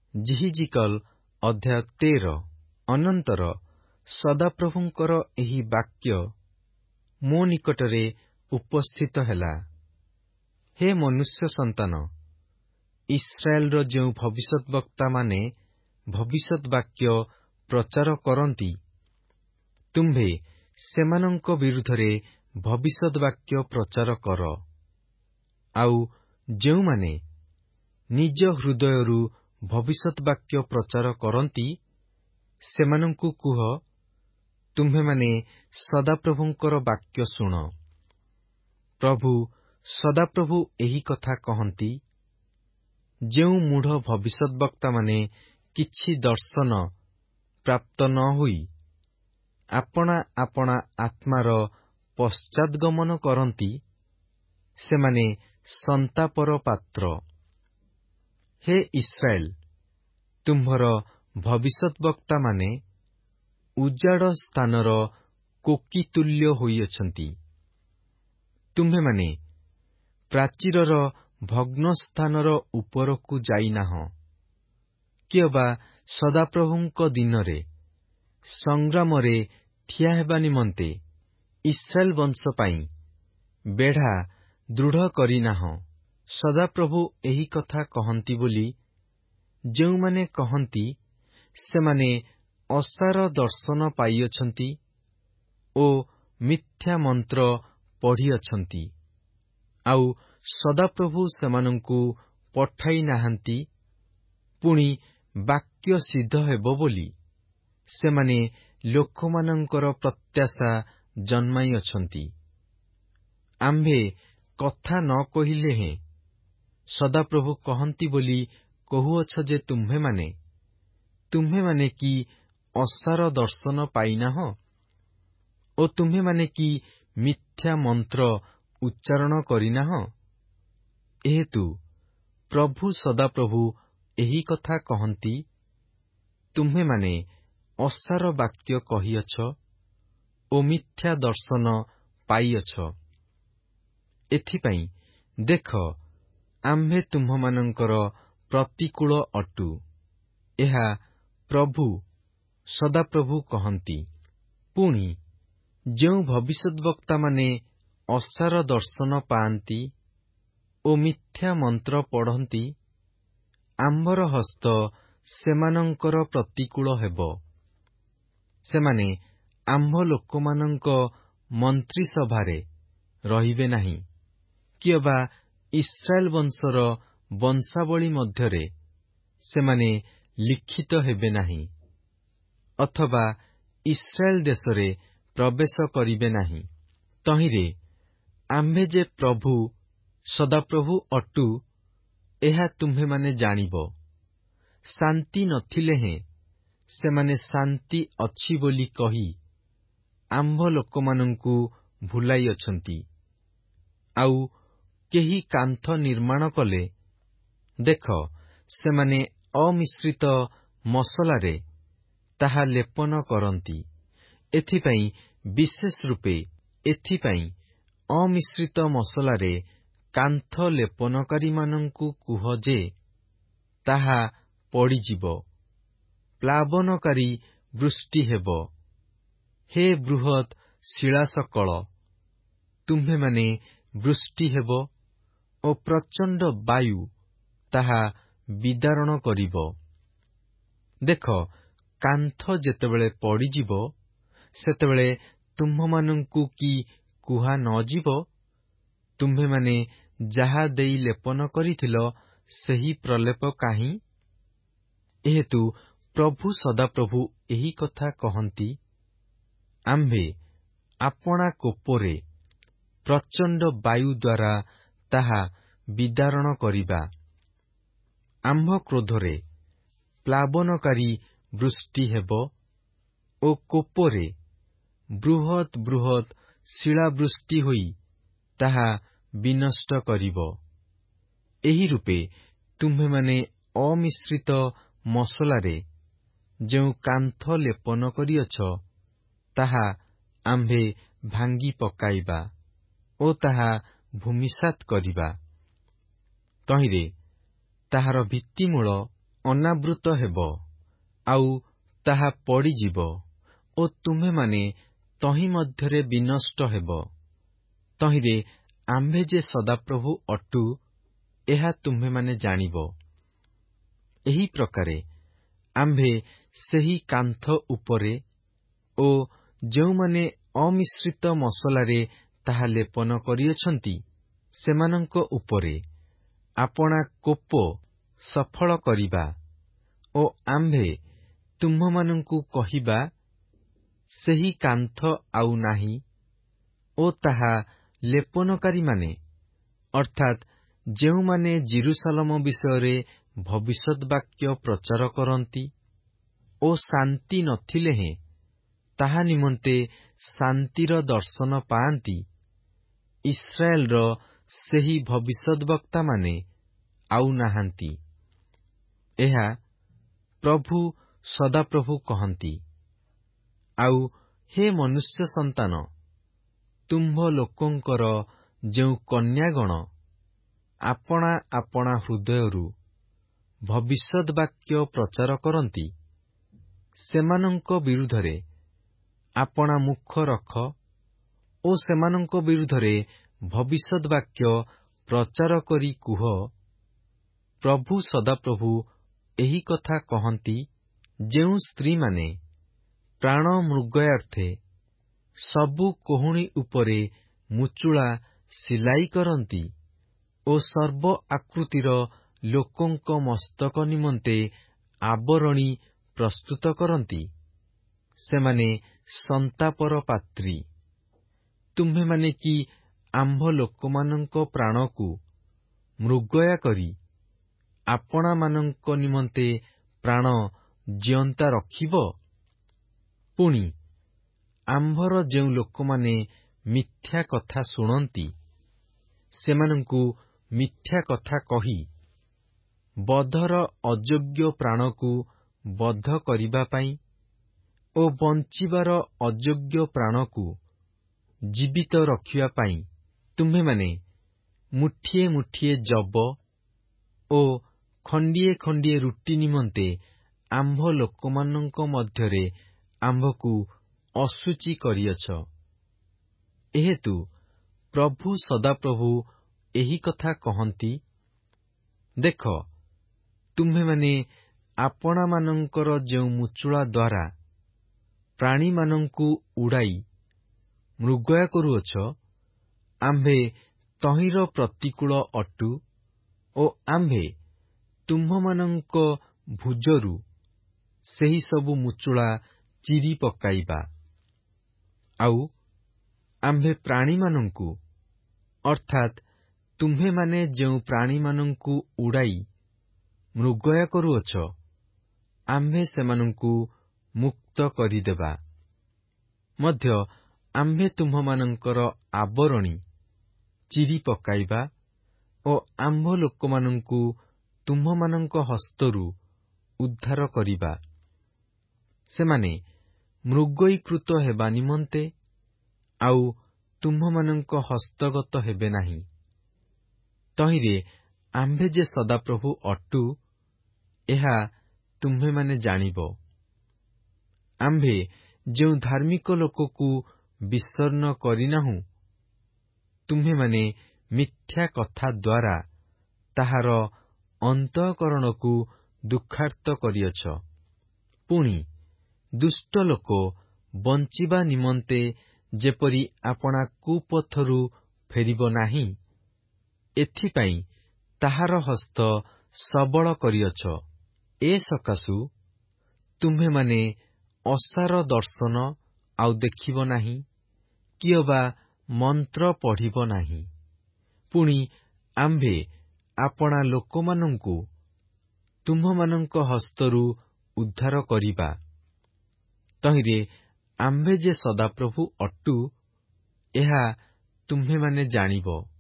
ଜିହିଜିକଲ ଅଧ୍ୟାୟ 13। ଅନନ୍ତର ସଦାପ୍ରଭୁଙ୍କର ଏହି ବାକ୍ୟ ମୋ ନିକଟରେ ଉପସ୍ଥିତ ହେଲା। ହେ ମନୁଷ୍ୟ ସନ୍ତାନ, ଇସ୍ରାଏଲର ଯେଉଁ ଭବିଷ୍ୟଦ୍ବକ୍ତାମାନେ ଭବିଷ୍ୟତ୍ ବାକ୍ୟ ପ୍ରଚାର କରନ୍ତି, ତୁମ୍ଭେ ସେମାନଙ୍କ ବିରୁଦ୍ଧରେ ଭବିଷ୍ୟତ୍ ବାକ୍ୟ ପ୍ରଚାର କର। ଆଉ ଯେଉଁମାନେ ନିଜ ହୃଦୟରୁ ଭବିଷ୍ୟତ୍ ବାକ୍ୟ ପ୍ରଚାର କରନ୍ତି, ସେମାନଙ୍କୁ କୁହ, ତୁମ୍ଭେମାନେ ସଦାପ୍ରଭୁଙ୍କର ବାକ୍ୟ ଶୁଣ। ପ୍ରଭୁ ସଦାପ୍ରଭୁ ଏହି କଥା କହନ୍ତି, ଯେଉଁ ମୂଢ଼ ଭବିଷ୍ୟଦ୍ବକ୍ତାମାନେ କିଛି ଦର୍ଶନ ପ୍ରାପ୍ତ ନ ହୋଇ ଆପଣା ଆପଣା ଆତ୍ମାର ପଶ୍ଚାଦ୍ଗମନ କରନ୍ତି, ସେମାନେ ସନ୍ତାପର ପାତ୍ର। ହେ ଇସ୍ରାଏଲ, ତୁମ୍ଭର ଭବିଷ୍ୟଦ୍ବକ୍ତାମାନେ ଉଜାଡ଼ ସ୍ଥାନର କୋକିତୁଲ୍ୟ ହୋଇଅଛନ୍ତି। ତୁମ୍ଭେମାନେ ପ୍ରାଚୀରର ଭଗ୍ନସ୍ଥାନର ଉପରକୁ ଯାଇନାହଁ, କିଅବା ସଦାପ୍ରଭୁଙ୍କ ଦିନରେ ସଂଗ୍ରାମରେ ଠିଆ ହେବା ନିମନ୍ତେ ଇସ୍ରାଏଲ ବଂଶ ପାଇଁ ବେଢ଼ା ଦୃଢ଼ କରିନାହଁ। ସଦାପ୍ରଭୁ ଏହି କଥା କହନ୍ତି ବୋଲି ଯେଉଁମାନେ କହନ୍ତି, ସେମାନେ ଅସାର ଦର୍ଶନ ପାଇଅଛନ୍ତି ଓ ମିଥ୍ୟା ମନ୍ତ୍ର ପଢ଼ିଅଛନ୍ତି। ଆଉ ସଦାପ୍ରଭୁ ସେମାନଙ୍କୁ ପଠାଇ ନାହାନ୍ତି, ପୁଣି ବାକ୍ୟ ସିଦ୍ଧ ହେବ ବୋଲି ସେମାନେ ଲୋକମାନଙ୍କର ପ୍ରତ୍ୟାଶା ଜନ୍ମାଇଅଛନ୍ତି। ଆମ୍ଭେ କଥା ନ କହିଲେ ହେଁ ସଦାପ୍ରଭୁ କହନ୍ତି ବୋଲି କହୁଅଛ ଯେ ତୁମ୍ଭେମାନେ କି ଅସାର ଦର୍ଶନ ପାଇନାହଁ? ଓ ତୁମ୍ଭେମାନେ କି ମିଥ୍ୟା ମନ୍ତ୍ର ଉଚ୍ଚାରଣ କରିନାହଁ? ଏହେତୁ ପ୍ରଭୁ ସଦାପ୍ରଭୁ ଏହି କଥା କହନ୍ତି, ତୁମ୍ଭେମାନେ ଅସାର ବାକ୍ୟ କହିଅଛ ଓ ମିଥ୍ୟା ଦର୍ଶନ ପାଇଅଛ। ଏଥିପାଇଁ ଦେଖ, ଆମ୍ଭେ ତୁମ୍ଭମାନଙ୍କର ପ୍ରତିକୂଳ ଅଟୁ। ଏହା ପ୍ରଭୁ ସଦାପ୍ରଭୁ କହନ୍ତି। ପୁଣି ଯେଉଁ ଭବିଷ୍ୟଦ୍ବକ୍ତାମାନେ ଅସାର ଦର୍ଶନ ପାଆନ୍ତି ଓ ମିଥ୍ୟା ମନ୍ତ୍ର ପଢ଼ନ୍ତି, ଆମ୍ଭର ହସ୍ତ ସେମାନଙ୍କର ପ୍ରତିକୂଳ ହେବ। ସେମାନେ ଆମ୍ଭ ଲୋକମାନଙ୍କ ମନ୍ତ୍ରୀସଭାରେ ରହିବେ ନାହିଁ, କିଅବା ଇସ୍ରାଏଲ ବଂଶର ବଂଶାବଳୀ ମଧ୍ୟରେ ସେମାନେ ଲିଖିତ ହେବେ ନାହିଁ, ଅଥବା ଇସ୍ରାଏଲ ଦେଶରେ ପ୍ରବେଶ କରିବେ ନାହିଁ। ତହିଁରେ ଆମ୍ଭେ ଯେ ପ୍ରଭୁ ସଦାପ୍ରଭୁ ଅଟୁ, ଏହା ତୁମ୍ଭେମାନେ ଜାଣିବ। ଶାନ୍ତି ନଥିଲେ ହେଁ ସେମାନେ ଶାନ୍ତି ଅଛି ବୋଲି କହି ଆମ୍ଭ ଲୋକମାନଙ୍କୁ ଭୁଲାଇଅଛନ୍ତି। ଆଉ କେହି କାନ୍ଥ ନିର୍ମାଣ କଲେ, ଦେଖ, ସେମାନେ ଅମିଶ୍ରିତ ମସଲାରେ ତାହା ଲେପନ କରନ୍ତି। ଏଥିପାଇଁ ବିଶେଷ ରୂପେ ଏଥିପାଇଁ ଅମିଶ୍ରିତ ମସଲାରେ କାନ୍ଥ ଲେପନକାରୀମାନଙ୍କୁ କୁହ ଯେ, ତାହା ପଡ଼ିଯିବ। ପ୍ଲାବନକାରୀ ବୃଷ୍ଟି ହେବ। ହେ ବୃହତ୍ ଶିଳାସକଳ, ତୁମ୍ଭେମାନେ ବୃଷ୍ଟି ହେବ ଓ ପ୍ରଚଣ୍ଡ ବାୟୁ ତାହା ବିଦାରଣ କରିବ। ଦେଖ, କାନ୍ଥ ଯେତେବେଳେ ପଡ଼ିଯିବ, ସେତେବେଳେ ତୁମ୍ଭମାନଙ୍କୁ କି କୁହା ନ ଯିବ, ତୁମ୍ଭେମାନେ ଯାହା ଦେଇ ଲେପନ କରିଥିଲ, ସେହି ପ୍ରଲେପ କାହିଁ? ଏହେତୁ ପ୍ରଭୁ ସଦାପ୍ରଭୁ ଏହି କଥା କହନ୍ତି, ଆମ୍ଭେ ଆପଣା କୋପରେ ପ୍ରଚଣ୍ଡ ବାୟୁ ଦ୍ୱାରା ତାହା ବିଦାରଣ କରିବା। ଆମ୍ଭ କ୍ରୋଧରେ ପ୍ଲାବନକାରୀ ବୃଷ୍ଟି ହେବ ଓ କୋପରେ ବୃହତ୍ ବୃହତ୍ ଶିଳାବୃଷ୍ଟି ହୋଇ ତାହା ବିନଷ୍ଟ କରିବ। ଏହି ରୂପେ ତୁମ୍ଭେମାନେ ଅମିଶ୍ରିତ ମସଲାରେ ଯେଉଁ କାନ୍ଥ ଲେପନ କରିଅଛ, ତାହା ଆମ୍ଭେ ଭାଙ୍ଗି ପକାଇବା ଓ ତାହା ଭୂମିସାତ୍ କରିବା। ତହିଁରେ ତାହାର ଭିତ୍ତିମୂଳ ଅନାବୃତ ହେବ, ଆଉ ତାହା ପଡ଼ିଯିବ ଓ ତୁମ୍ଭେମାନେ ତହିଁ ମଧ୍ୟରେ ବିନଷ୍ଟ ହେବ। ତହିଁରେ ଆମ୍ଭେ ଯେ ସଦାପ୍ରଭୁ ଅଟୁ, ଏହା ତୁମ୍ଭେମାନେ ଜାଣିବ। ଏହି ପ୍ରକାରେ ଆମ୍ଭେ ସେହି କାନ୍ଥ ଉପରେ ଓ ଯେଉଁମାନେ ଅମିଶ୍ରିତ ମସଲାରେ ତାହା ଲେପନ କରିଅଛନ୍ତି, ସେମାନଙ୍କ ଉପରେ ଆପଣା କୋପ ସଫଳ କରିବା ଓ ଆମ୍ଭେ ତୁମ୍ଭମାନଙ୍କୁ କହିବା, ସେହି କାନ୍ଥ ଆଉ ନାହିଁ ଓ ତାହା ଲେପନକାରୀମାନେ ଅର୍ଥାତ୍ ଯେଉଁମାନେ ଜେରୁସାଲେମ ବିଷୟରେ ଭବିଷ୍ୟତ୍ ବାକ୍ୟ ପ୍ରଚାର କରନ୍ତି ଓ ଶାନ୍ତି ନଥିଲେ ହେଁ ତାହା ନିମନ୍ତେ ଶାନ୍ତିର ଦର୍ଶନ ପାଆନ୍ତି, ଇସ୍ରାଏଲର ସେହି ଭବିଷ୍ୟଦ୍ବକ୍ତାମାନେ ଆଉ ନାହାନ୍ତି। ଏହା ପ୍ରଭୁ ସଦାପ୍ରଭୁ କହନ୍ତି। ଆଉ ହେ ମନୁଷ୍ୟ ସନ୍ତାନ, ତୁମ୍ଭ ଲୋକଙ୍କର ଯେଉଁ କନ୍ୟାଗଣ ଆପଣା ଆପଣା ହୃଦୟରୁ ଭବିଷ୍ୟତ୍ ବାକ୍ୟ ପ୍ରଚାର କରନ୍ତି, ସେମାନଙ୍କ ବିରୁଦ୍ଧରେ ଆପଣା ମୁଖ ରଖ ଓ ସେମାନଙ୍କ ବିରୁଦ୍ଧରେ ଭବିଷ୍ୟତ୍ ବାକ୍ୟ ପ୍ରଚାର କରି କୁହ, ପ୍ରଭୁ ସଦାପ୍ରଭୁ ଏହି କଥା କହନ୍ତି, ଯେଉଁ ସ୍ତ୍ରୀମାନେ ପ୍ରାଣ ମୃଗୟାର୍ଥେ ସବୁ କୋହୁଣୀ ଉପରେ ମୁଚୁଳା ସିଲାଇ କରନ୍ତି ଓ ସର୍ବ ଆକୃତିର ଲୋକଙ୍କ ମସ୍ତକ ନିମନ୍ତେ ଆବରଣୀ ପ୍ରସ୍ତୁତ କରନ୍ତି, ସେମାନେ ସନ୍ତାପର ପାତ୍ରୀ। ତୁମ୍ଭେମାନେ କି ଆମ୍ଭ ଲୋକମାନଙ୍କ ପ୍ରାଣକୁ ମୃଗୟା କରି ଆପଣାମାନଙ୍କ ନିମନ୍ତେ ପ୍ରାଣ ଜିଅନ୍ତା ରଖିବ? ପୁଣି ଆମ୍ଭର ଯେଉଁ ଲୋକମାନେ ମିଥ୍ୟା କଥା ଶୁଣନ୍ତି, ସେମାନଙ୍କୁ ମିଥ୍ୟା କଥା କହି ବଧର ଅଯୋଗ୍ୟ ପ୍ରାଣକୁ ବଧ କରିବା ପାଇଁ ଓ ବଞ୍ଚିବାର ଅଯୋଗ୍ୟ ପ୍ରାଣକୁ ଜୀବିତ ରଖିବା ପାଇଁ ତୁମ୍ଭେମାନେ ମୁଠିଏ ମୁଠିଏ ଯବ ଓ ଖଣ୍ଡିଏ ଖଣ୍ଡିଏ ରୁଟି ନିମନ୍ତେ ଆମ୍ଭ ଲୋକମାନଙ୍କ ମଧ୍ୟରେ ଆମ୍ଭକୁ ଅଶୁଚି କରିଅଛ। ଏହେତୁ ପ୍ରଭୁ ସଦାପ୍ରଭୁ ଏହି କଥା କହନ୍ତି, ଦେଖ, ତୁମ୍ଭେମାନେ ଆପଣାମାନଙ୍କର ଯେଉଁ ମୁଚୁଳା ଦ୍ୱାରା ପ୍ରାଣୀମାନଙ୍କୁ ଉଡ଼ାଇ ମୃଗୟା କରୁଅଛ, ଆମ୍ଭେ ତହିଁର ପ୍ରତିକୂଳ ଅଟୁ ଓ ଆମ୍ଭେ ତୁମ୍ଭମାନଙ୍କ ଭୁଜରୁ ସେହି ସବୁ ମୁଚୁଳା ଚିରି ପକାଇବା। ଆଉ ଆମ୍ଭେ ପ୍ରାଣୀମାନଙ୍କୁ ଅର୍ଥାତ୍ ତୁମ୍ଭେମାନେ ଯେଉଁ ପ୍ରାଣୀମାନଙ୍କୁ ଉଡ଼ାଇ ମୃଗୟା କରୁଅଛ, ଆମ୍ଭେ ସେମାନଙ୍କୁ ମୁକ୍ତ କରିଦେବା। ମଧ୍ୟ ଆମ୍ଭେ ତୁମ୍ଭମାନଙ୍କର ଆବରଣୀ ଚିରି ପକାଇବା ଓ ଆମ୍ଭ ଲୋକମାନଙ୍କୁ ତୁମ୍ଭମାନଙ୍କ ହସ୍ତରୁ ଉଦ୍ଧାର କରିବା। ସେମାନେ ମୃଗୟୀକୃତ ହେବା ନିମନ୍ତେ ଆଉ ତୁମ୍ଭମାନଙ୍କ ହସ୍ତଗତ ହେବେ ନାହିଁ। ତହିଁରେ ଆମ୍ଭେ ଯେ ସଦାପ୍ରଭୁ ଅଟୁ, ଏହା ତୁମ୍ଭେମାନେ ଜାଣିବ। ଆମ୍ଭେ ଯେଉଁ ଧାର୍ମିକ ଲୋକକୁ ବିଷର୍ଣ୍ଣ କରିନାହୁଁ, ତୁମ୍ଭେମାନେ ମିଥ୍ୟା କଥା ଦ୍ୱାରା ତାହାର ଅନ୍ତଃକରଣକୁ ଦୁଃଖାର୍ତ୍ତ କରିଅଛ। ପୁଣି ଦୁଷ୍ଟ ଲୋକ ବଞ୍ଚିବା ନିମନ୍ତେ ଯେପରି ଆପଣା କୁପଥରୁ ଫେରିବ ନାହିଁ, ଏଥିପାଇଁ ତାହାର ହସ୍ତ ସବଳ କରିଅଛ। ଏ ସକାଶୁ ତୁମ୍ଭେମାନେ ଅସାର ଦର୍ଶନ ଆଉ ଦେଖିବ ନାହିଁ, କି ଅବା ମନ୍ତ୍ର ପଢ଼ିବ ନାହିଁ। ପୁଣି ଆମ୍ଭେ ଆପଣା ଲୋକମାନଙ୍କୁ ତୁମ୍ଭମାନଙ୍କ ହସ୍ତରୁ ଉଦ୍ଧାର କରିବା। ତହିଁରେ ଆମ୍ଭେ ଯେ ସଦାପ୍ରଭୁ ଅଟୁ, ଏହା ତୁମ୍ଭେମାନେ ଜାଣିବ।